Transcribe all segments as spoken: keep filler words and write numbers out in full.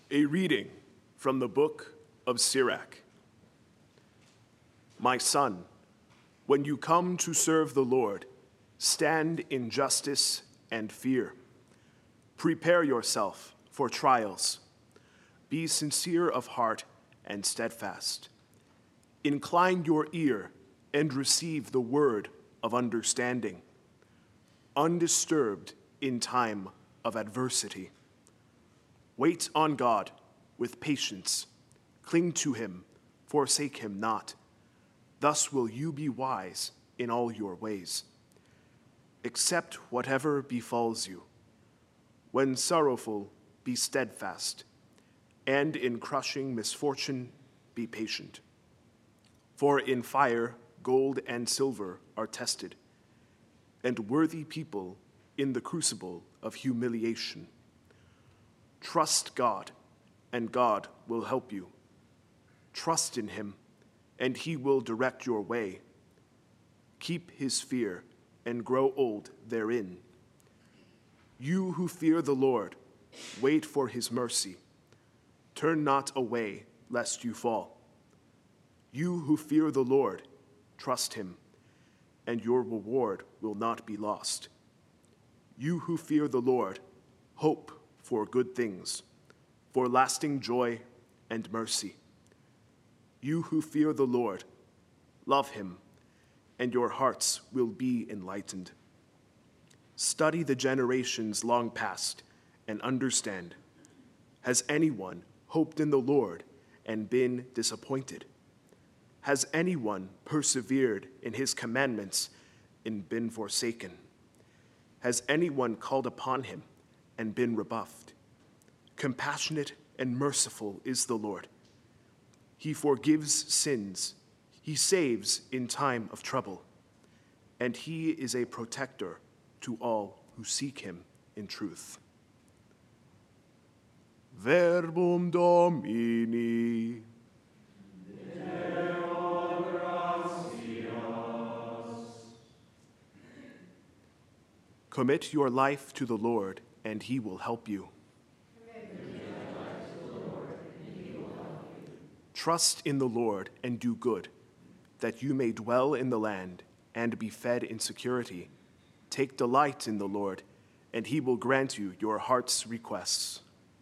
A reading from the book of Sirach. My son, when you come to serve the Lord, stand in justice and fear. Prepare yourself for trials. Be sincere of heart and steadfast. Incline your ear and receive the word of understanding, undisturbed in time of adversity. Wait on God with patience. Cling to him, forsake him not. Thus will you be wise in all your ways. Accept whatever befalls you. When sorrowful, be steadfast, and in crushing misfortune, be patient. For in fire, gold and silver are tested, and worthy people in the crucible of humiliation. Trust God, and God will help you. Trust in him, and he will direct your way. Keep his fear and grow old therein. You who fear the Lord, wait for his mercy. Turn not away, lest you fall. You who fear the Lord, trust him, and your reward will not be lost. You who fear the Lord, hope for good things, for lasting joy and mercy. You who fear the Lord, love him, and your hearts will be enlightened. Study the generations long past and understand. Has anyone hoped in the Lord and been disappointed? Has anyone persevered in his commandments and been forsaken? Has anyone called upon him and been rebuffed? Compassionate and merciful is the Lord. He forgives sins. He saves in time of trouble. And he is a protector to all who seek him in truth. Verbum Domini. Commit your life to the Lord, and he will help you. Trust in the Lord and do good, that you may dwell in the land and be fed in security. Take delight in the Lord, and he will grant you your heart's requests.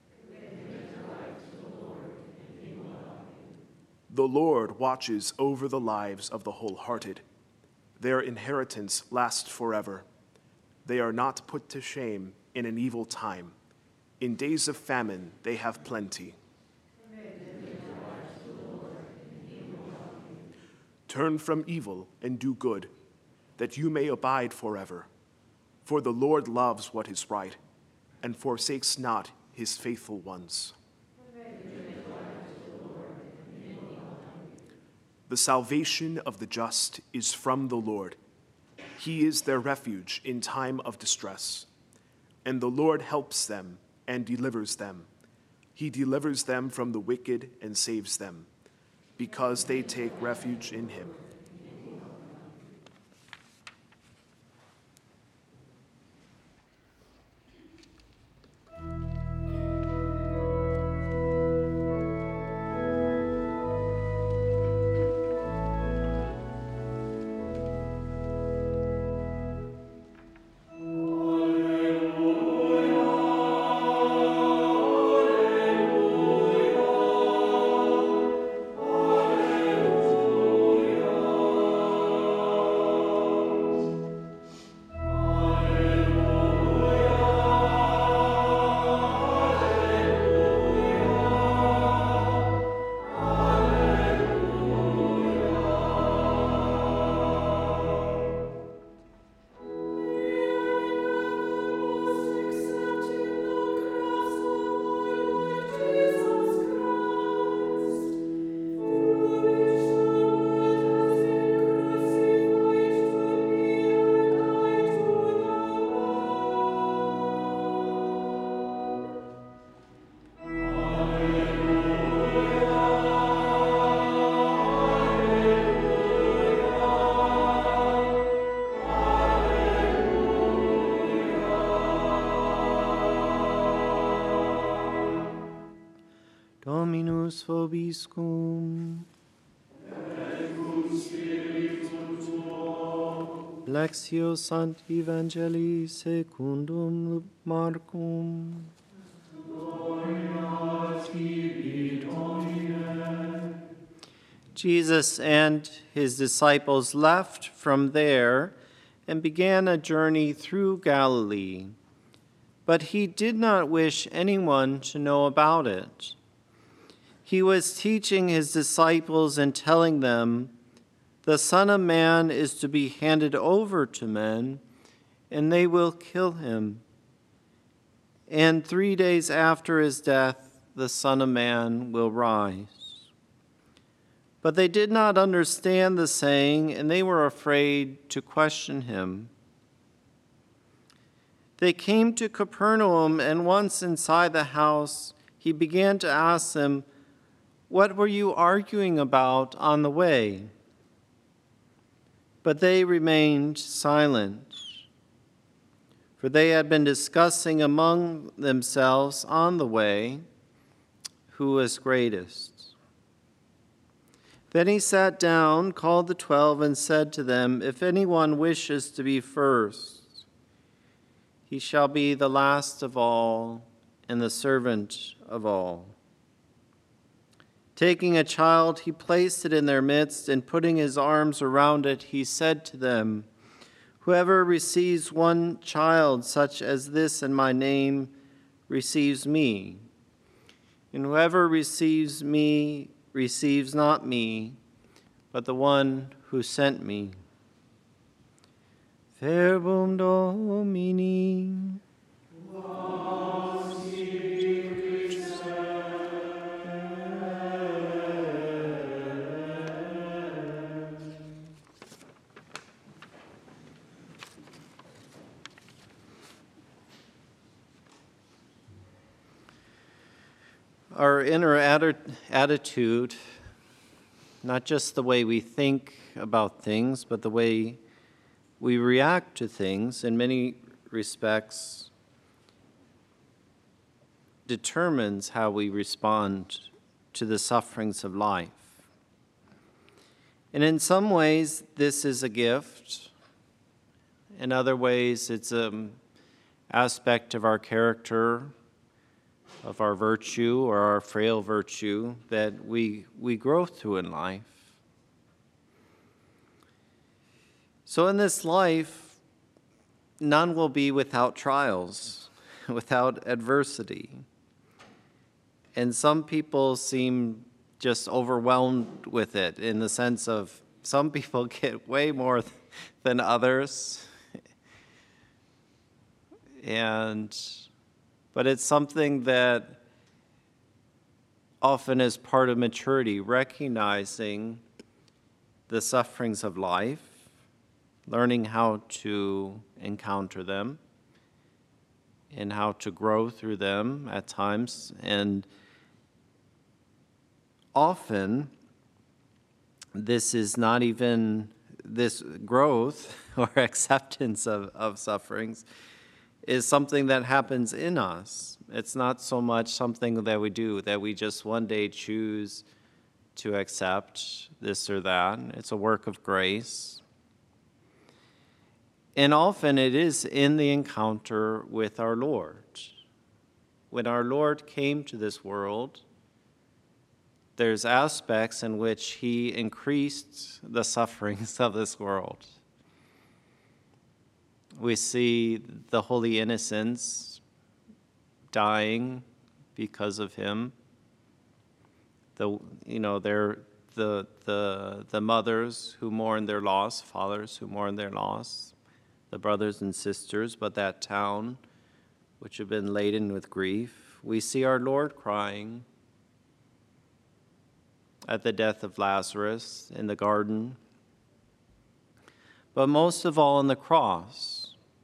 The Lord watches over the lives of the wholehearted. Their inheritance lasts forever. They are not put to shame in an evil time. In days of famine, they have plenty. Turn from evil and do good, that you may abide forever. For the Lord loves what is right, and forsakes not his faithful ones. The salvation of the just is from the Lord. He is their refuge in time of distress. And the Lord helps them and delivers them. He delivers them from the wicked and saves them, because they take refuge in him. Alleluia. Dominus vobiscum. Et cum spiritu tuo. Lectio Sancti Evangelii secundum Marcum. Gloria tibi, Domine. Jesus and his disciples left from there and began a journey through Galilee, but he did not wish anyone to know about it. He was teaching his disciples and telling them, "The Son of Man is to be handed over to men, and they will kill him. And three days after his death, the Son of Man will rise." But they did not understand the saying, and they were afraid to question him. They came to Capernaum, and once inside the house, he began to ask them, "What were you arguing about on the way?" But they remained silent, for they had been discussing among themselves on the way who was greatest. Then he sat down, called the twelve, and said to them, "If anyone wishes to be first, he shall be the last of all and the servant of all." Taking a child, he placed it in their midst, and putting his arms around it, he said to them, "Whoever receives one child such as this in my name receives me, and whoever receives me receives not me, but the one who sent me." Verbum Domini. Our inner atti- attitude, not just the way we think about things, but the way we react to things, in many respects, determines how we respond to the sufferings of life. And in some ways, this is a gift. In other ways, it's an aspect of our character, of our virtue or our frail virtue that we, we grow through in life. So in this life, none will be without trials, without adversity. And some people seem just overwhelmed with it in the sense of some people get way more than others. And But it's something that often is part of maturity, recognizing the sufferings of life, learning how to encounter them, and how to grow through them at times. And often, this is not even this growth or acceptance of, of sufferings is something that happens in us. It's not so much something that we do, that we just one day choose to accept this or that. It's a work of grace. And often it is in the encounter with our Lord. When our Lord came to this world, there's aspects in which he increased the sufferings of this world. We see the holy innocents dying because of him. The you know they're the the the mothers who mourn their loss, fathers who mourn their loss, the brothers and sisters, but that town which have been laden with grief. We see our Lord crying at the death of Lazarus in the garden, but most of all on the cross.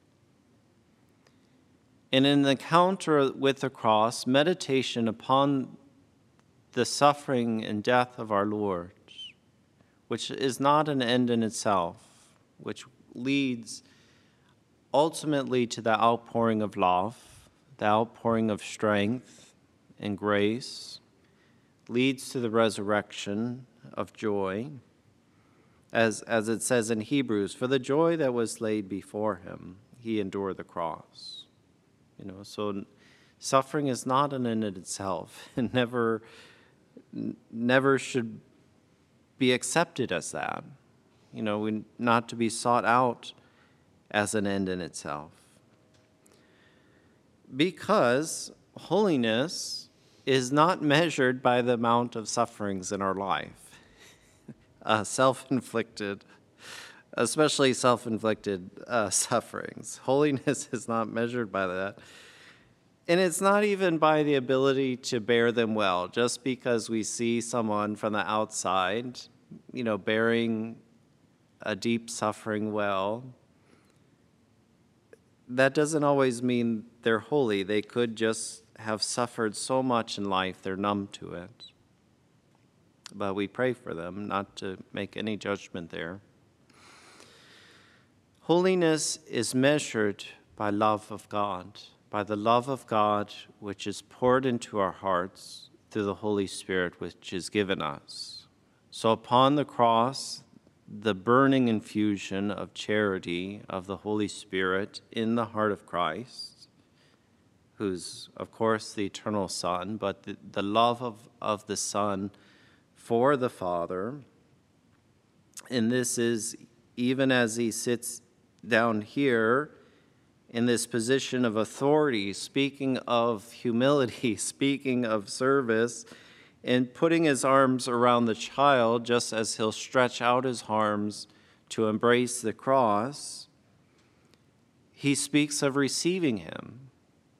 And in the encounter with the cross, meditation upon the suffering and death of our Lord, which is not an end in itself, which leads ultimately to the outpouring of love, the outpouring of strength and grace, leads to the resurrection of joy, as, as it says in Hebrews, for the joy that was laid before him, he endured the cross. You know, so suffering is not an end in itself, and never, never should be accepted as that. You know, we, not to be sought out as an end in itself. Because holiness is not measured by the amount of sufferings in our life, uh, self-inflicted, especially self-inflicted uh, sufferings. Holiness is not measured by that. And it's not even by the ability to bear them well. Just because we see someone from the outside, you know, bearing a deep suffering well, that doesn't always mean they're holy. They could just have suffered so much in life, they're numb to it. But we pray for them, not to make any judgment there. Holiness is measured by love of God, by the love of God which is poured into our hearts through the Holy Spirit which is given us. So upon the cross, the burning infusion of charity of the Holy Spirit in the heart of Christ, who's, of course, the eternal Son, but the, the love of, of the Son for the Father. And this is, even as he sits down here in this position of authority, speaking of humility, speaking of service, and putting his arms around the child, just as he'll stretch out his arms to embrace the cross, he speaks of receiving him.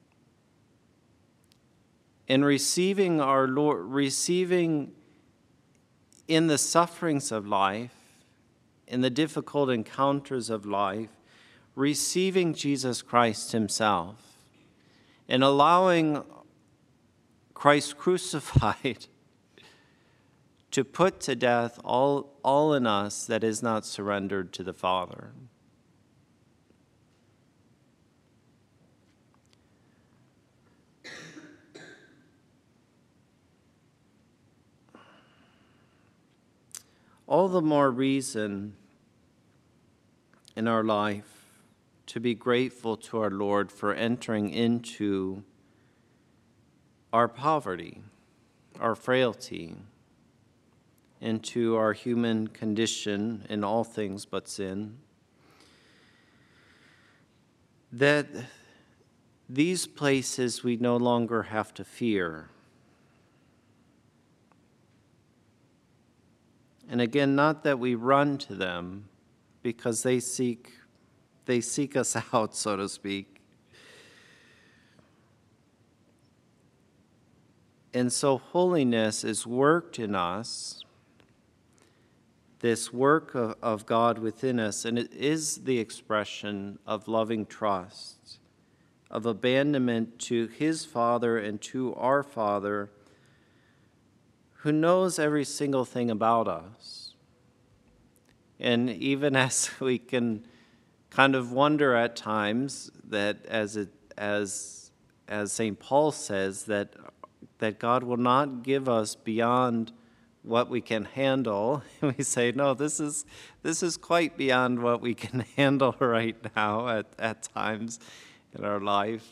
In receiving our Lord, receiving in the sufferings of life, in the difficult encounters of life, receiving Jesus Christ himself, and allowing Christ crucified to put to death all, all in us that is not surrendered to the Father. All the more reason in our life to be grateful to our Lord for entering into our poverty, our frailty, into our human condition in all things but sin, that these places we no longer have to fear. And again, not that we run to them, because they seek, they seek us out, so to speak. And so holiness is worked in us, this work of, of God within us, and it is the expression of loving trust, of abandonment to his Father and to our Father, who knows every single thing about us. And even as we can kind of wonder at times that as it, as as Saint Paul says, that that God will not give us beyond what we can handle. And we say, no, this is this is quite beyond what we can handle right now at, at times in our life.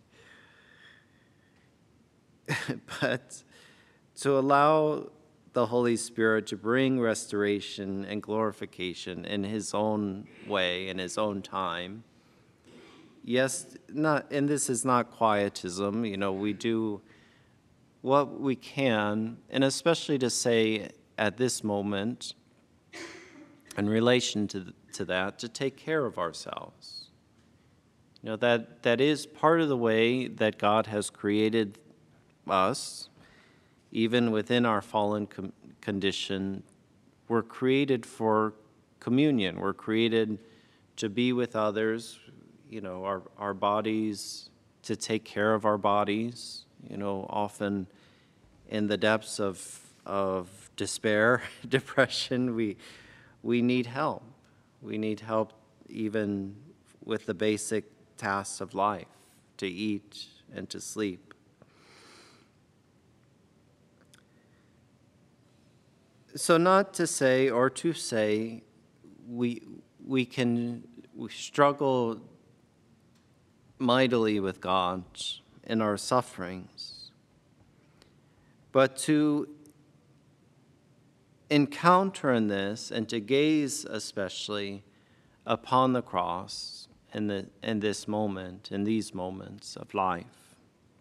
But to allow the Holy Spirit to bring restoration and glorification in his own way, in his own time. Yes, not, and this is not quietism. You know, we do what we can, and especially to say at this moment, in relation to, to that, to take care of ourselves. You know, that, that is part of the way that God has created us. Even within our fallen com- condition, we're created for communion. We're created to be with others, you know, our, our bodies, to take care of our bodies. You know, often in the depths of, of despair, depression, we, we need help. We need help even with the basic tasks of life, to eat and to sleep. So not to say or to say we, we can we struggle mightily with God in our sufferings, but to encounter in this and to gaze especially upon the cross in, the, in this moment, in these moments of life.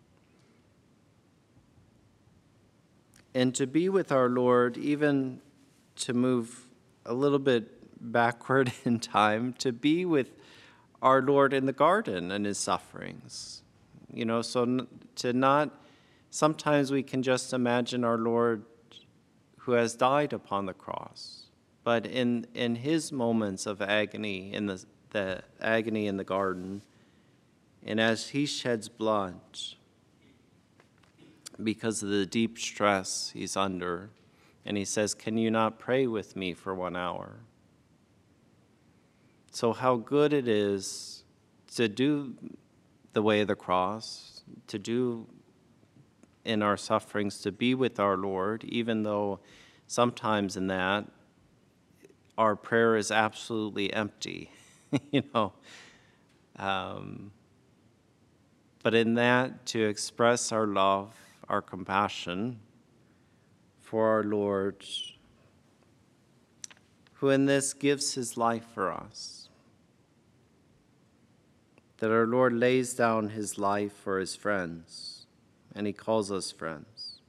And to be with our Lord, even to move a little bit backward in time, to be with our Lord in the garden and his sufferings. You know, so to not, sometimes we can just imagine our Lord who has died upon the cross, but in, in his moments of agony, in the, the agony in the garden, and as he sheds blood because of the deep stress he's under, and he says, "Can you not pray with me for one hour?" So how good it is to do the way of the cross, to do in our sufferings, to be with our Lord, even though sometimes in that our prayer is absolutely empty, you know. Um, but in that, to express our love, our compassion for our Lord, who in this gives his life for us, that our Lord lays down his life for his friends, and he calls us friends.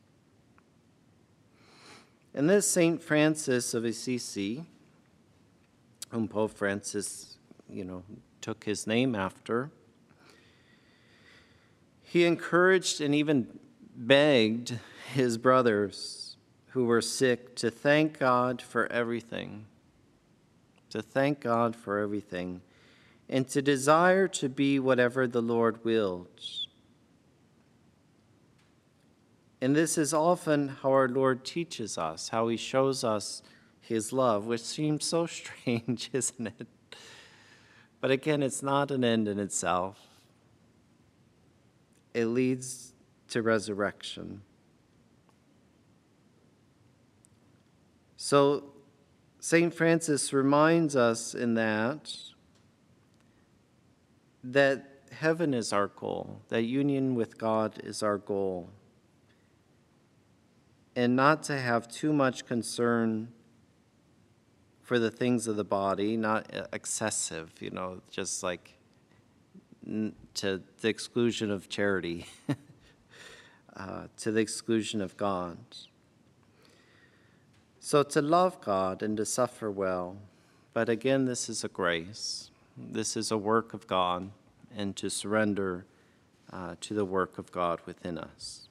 And this Saint Francis of Assisi, whom Pope Francis, you know, took his name after, he encouraged and even begged his brothers who were sick to thank God for everything, to thank God for everything, and to desire to be whatever the Lord willed. And this is often how our Lord teaches us, how he shows us his love, which seems so strange, isn't it? But again, it's not an end in itself. It leads to resurrection. So Saint Francis reminds us in that that heaven is our goal, that union with God is our goal, and not to have too much concern for the things of the body, not excessive, you know, just like n- to the exclusion of charity, uh, to the exclusion of God. So to love God and to suffer well, but again, this is a grace. This is a work of God, and to surrender uh, to the work of God within us.